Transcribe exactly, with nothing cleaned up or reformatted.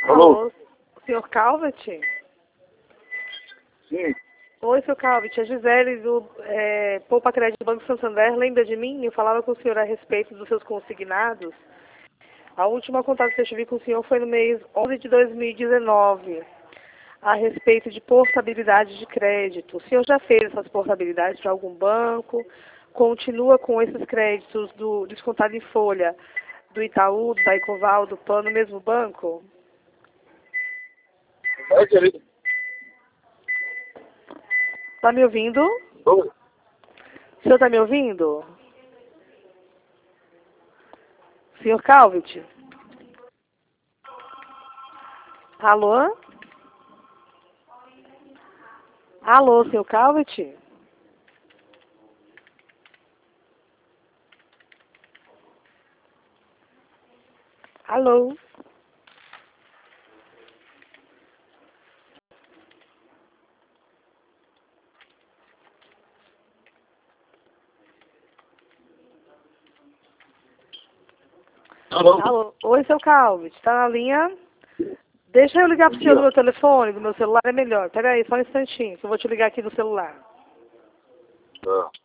Alô? Alô, senhor Calvet? Sim. Oi, senhor Calvet, a Gisele do é, Poupa Crédito Banco Santander, lembra de mim? Eu falava com o senhor a respeito dos seus consignados. A última contato que eu tive com o senhor foi no mês onze de dois mil e dezenove, a respeito de portabilidade de crédito. O senhor já fez essas portabilidades para algum banco? Continua com esses créditos do descontado em folha do Itaú, da Ecoval, do Pan, no mesmo banco? É, querido. Está me ouvindo? Oi. O senhor está me ouvindo? Senhor Calvet? Alô? Alô, senhor Calvet? Alô? Alô? Alô? Oi, seu Calvet, está na linha? Deixa eu ligar para o senhor do meu telefone, do meu celular, é melhor. Pera aí, só um instantinho, que eu vou te ligar aqui no celular. Tá.